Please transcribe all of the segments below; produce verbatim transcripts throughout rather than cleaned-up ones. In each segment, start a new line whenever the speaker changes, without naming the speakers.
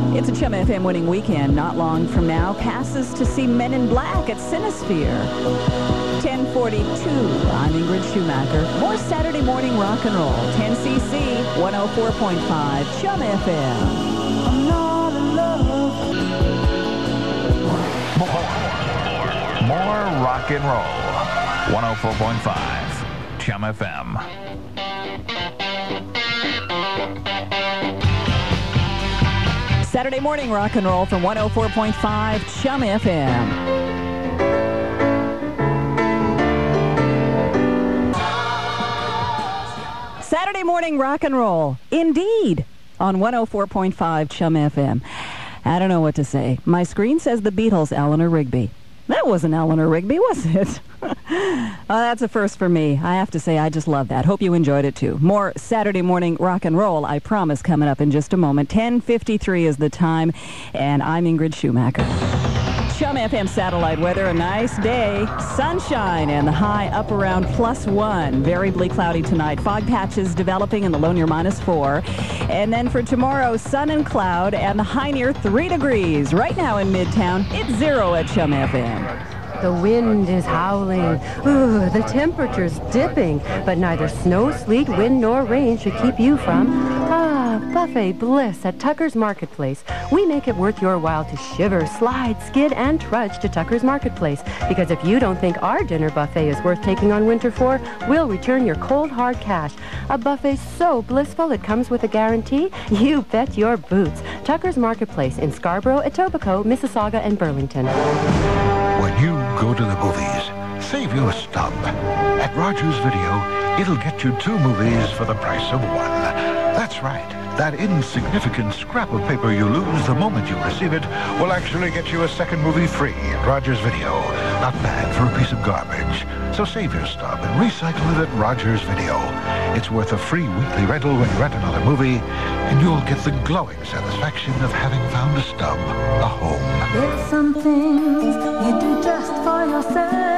It's a Chum F M winning weekend. Not long from now, passes to see Men in Black at Cinesphere. ten forty-two. I'm Ingrid Schumacher. More Saturday morning rock and roll. ten C C, one oh four point five, Chum F M. I'm not in love.
More, more rock and roll. one oh four point five, Chum F M.
Saturday morning rock and roll from one oh four point five Chum F M. Saturday morning rock and roll, indeed, on one oh four point five Chum F M. I don't know what to say. My screen says the Beatles, Eleanor Rigby. That wasn't Eleanor Rigby, was it? Oh, that's a first for me. I have to say, I just love that. Hope you enjoyed it, too. More Saturday morning rock and roll, I promise, coming up in just a moment. ten fifty-three is the time, and I'm Ingrid Schumacher. Chum F M satellite weather, a nice day. Sunshine and the high up around plus one. Variably cloudy tonight. Fog patches developing in the low near minus four. And then for tomorrow, sun and cloud and the high near three degrees. Right now in Midtown, it's zero at Chum F M.
The wind is howling. Ooh, the temperature's dipping. But neither snow, sleet, wind, nor rain should keep you from... Ah, buffet bliss at Tucker's Marketplace. We make it worth your while to shiver, slide, skid, and trudge to Tucker's Marketplace. Because if you don't think our dinner buffet is worth taking on winter for, we'll return your cold, hard cash. A buffet so blissful it comes with a guarantee? You bet your boots. Tucker's Marketplace in Scarborough, Etobicoke, Mississauga, and Burlington.
When you go to the movies, save you a stub. At Rogers Video, it'll get you two movies for the price of one. That's right. That insignificant scrap of paper you lose the moment you receive it will actually get you a second movie free at Rogers Video. Not bad for a piece of garbage. So save your stub and recycle it at Rogers Video. It's worth a free weekly rental when you rent another movie, and you'll get the glowing satisfaction of having found a stub, a home.
There's some things you do just for yourself.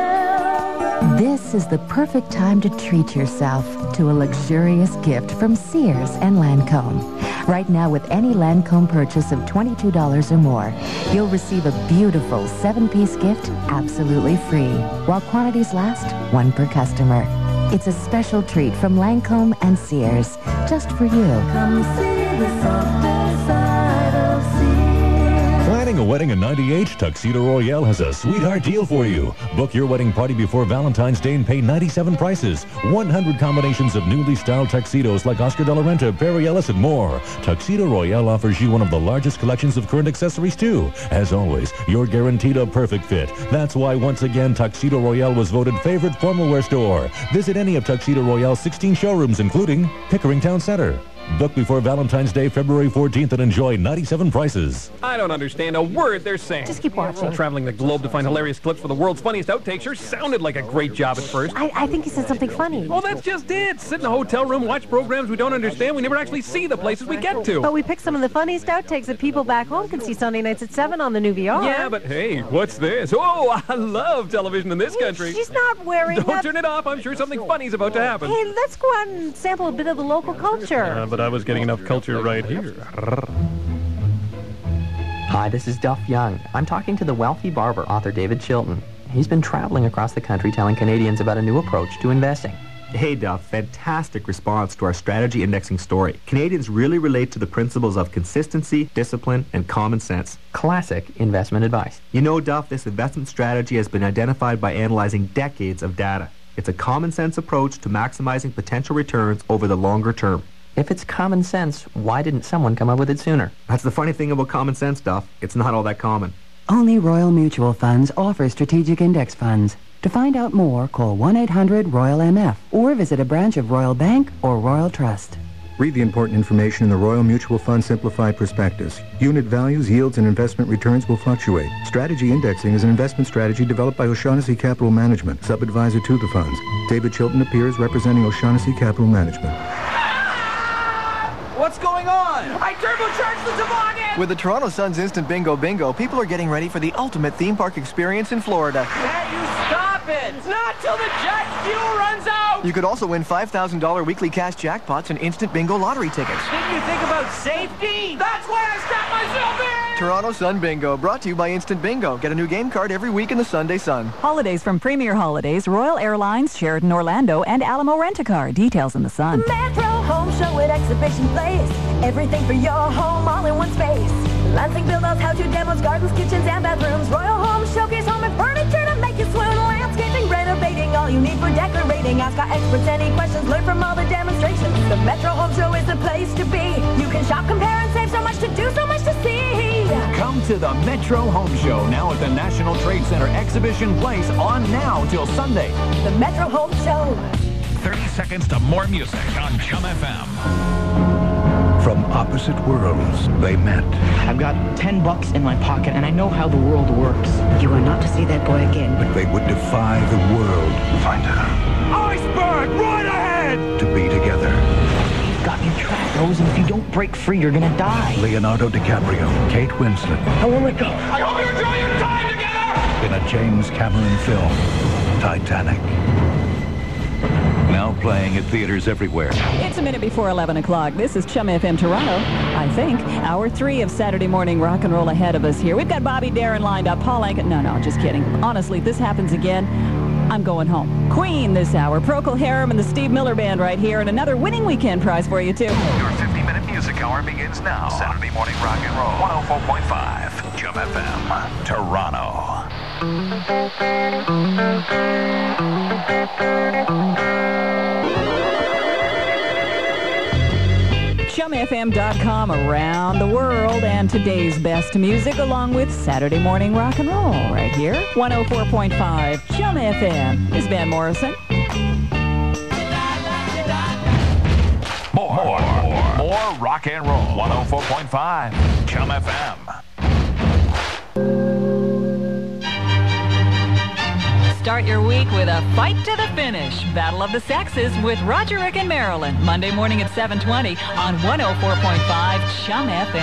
This is the perfect time to treat yourself to a luxurious gift from Sears and Lancome. Right now, with any Lancome purchase of twenty-two dollars or more, you'll receive a beautiful seven-piece gift absolutely free. While quantities last, one per customer. It's a special treat from Lancome and Sears, just for you.
Come see the softer side of Sears.
Planning a wedding in ninety-eight? Tuxedo Royale has a sweetheart deal for you. Book your wedding party before Valentine's Day and pay ninety-seven prices. one hundred combinations of newly styled tuxedos like Oscar de la Renta, Perry Ellis, and more. Tuxedo Royale offers you one of the largest collections of current accessories, too. As always, you're guaranteed a perfect fit. That's why, once again, Tuxedo Royale was voted favorite formal wear store. Visit any of Tuxedo Royale's sixteen showrooms, including Pickering Town Center. Book before Valentine's Day, February fourteenth, and enjoy ninety-seven prices.
I don't understand a word they're saying.
Just keep watching.
Traveling the globe to find hilarious clips for the world's funniest outtakes sure sounded like a great job at first.
I, I think he said something funny.
Well, that's just it. Sit in a hotel room, watch programs we don't understand. We never actually see the places we get to.
But we picked some of the funniest outtakes that people back home can see Sunday nights at seven on the new V R.
Yeah, but hey, what's this? Oh, I love television in this country.
She's not wearing
Don't
that...
turn it off. I'm sure something funny's about to happen.
Hey, let's go out and sample a bit of the local culture.
Uh, but I was getting enough culture right here.
Hi, this is Duff Young. I'm talking to the wealthy barber, author David Chilton. He's been traveling across the country telling Canadians about a new approach to investing.
Hey, Duff, fantastic response to our strategy indexing story. Canadians really relate to the principles of consistency, discipline, and common sense.
Classic investment advice.
You know, Duff, this investment strategy has been identified by analyzing decades of data. It's a common sense approach to maximizing potential returns over the longer term.
If it's common sense, why didn't someone come up with it sooner?
That's the funny thing about common sense, Duff. It's not all that common.
Only Royal Mutual Funds offer strategic index funds. To find out more, call one eight hundred ROYAL M F or visit a branch of Royal Bank or Royal Trust.
Read the important information in the Royal Mutual Fund Simplified Prospectus. Unit values, yields, and investment returns will fluctuate. Strategy indexing is an investment strategy developed by O'Shaughnessy Capital Management, sub-advisor to the funds. David Chilton appears representing O'Shaughnessy Capital Management.
What's going on? I turbocharged the toboggan! With the Toronto Sun's Instant Bingo Bingo, people are getting ready for the ultimate theme park experience in Florida.
Hey, you stop it! Not till the jet fuel runs out!
You could also win five thousand dollars weekly cash jackpots and instant bingo lottery tickets.
Didn't you think about Safety! That's why I strapped myself in!
Toronto Sun Bingo, brought to you by Instant Bingo. Get a new game card every week in the Sunday Sun.
Holidays from Premier Holidays, Royal Airlines, Sheraton Orlando, and Alamo Rent-A-Car. Details in the Sun.
Metro Home Show at Exhibition Place. Everything for your home all in one space. Lansing build-outs, how-to demos, gardens, kitchens, and bathrooms. Royal Home Showcase home and furniture to make you swoon. Landscaping, renovating, all you need for decorating. Ask our experts any questions, learn from all the demonstrations. The Metro Home Show is the place to be. You can shop, compare, and save so much to do, so much to see.
Come to the Metro Home Show now at the National Trade Center Exhibition Place on now till Sunday.
The Metro Home Show.
thirty seconds to more music on Chum F M.
From opposite worlds, they met.
I've got ten bucks in my pocket, and I know how the world works. You are not to see that boy again.
But they would defy the world. Find her.
Iceberg, right ahead!
To be together.
You've got me trapped, Rose, and if you don't break free, you're gonna die.
Leonardo DiCaprio, Kate Winslet.
I won't let go.
I hope you enjoy your time together!
In a James Cameron film, Titanic. Now playing at theaters everywhere.
It's a minute before eleven o'clock. This is Chum F M Toronto, I think. Hour three of Saturday morning rock and roll ahead of us here. We've got Bobby Darin lined up. Paul Anka. No, no, just kidding. Honestly, if this happens again, I'm going home. Queen this hour. Procol Harum and the Steve Miller Band right here. And another winning weekend prize for you, too.
Your fifty-minute music hour begins now. Saturday morning rock and roll. one oh four point five Chum F M, Toronto.
Chum F M dot com around the world, and today's best music along with Saturday morning rock and roll right here. one oh four point five Chum F M. This is Van Morrison.
More, more, more, more rock and roll. one oh four point five Chum F M.
Start your week with a fight to the finish. Battle of the Sexes with Roger, Rick, and Marilyn. Monday morning at seven twenty on one oh four point five Chum F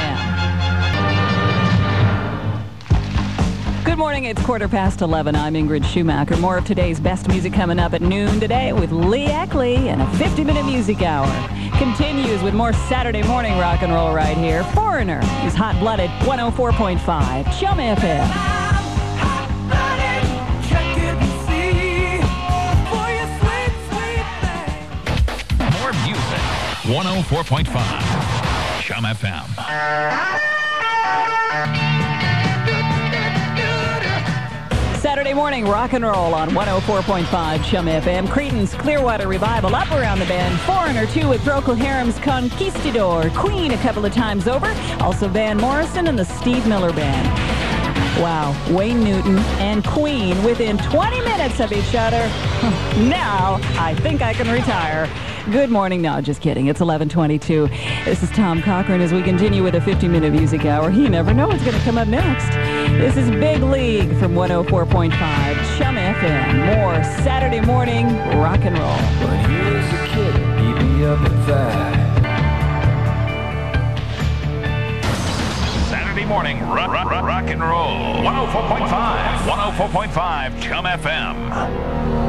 M. Good morning. It's quarter past eleven. I'm Ingrid Schumacher. More of today's best music coming up at noon today with Lee Eckley and a fifty-minute music hour. Continues with more Saturday morning rock and roll right here. Foreigner is hot-blooded. one oh four point five Chum F M.
one oh four point five Chum F M.
Saturday morning rock and roll on one oh four point five Chum F M. Creedence Clearwater Revival up around the bend. Foreigner two with Procol Harum's Conquistador. Queen a couple of times over. Also Van Morrison and the Steve Miller Band. Wow, Wayne Newton and Queen within twenty minutes of each other. Now I think I can retire. Good morning. No, just kidding. It's eleven twenty-two. This is Tom Cochran as we continue with a fifty-minute music hour. You never know what's going to come up next. This is Big League from one oh four point five Chum F M. More Saturday morning rock and roll.
But here's a kid, beat me up at five.
Saturday morning rock, rock, rock and roll. one oh four point five one oh four point five Chum F M.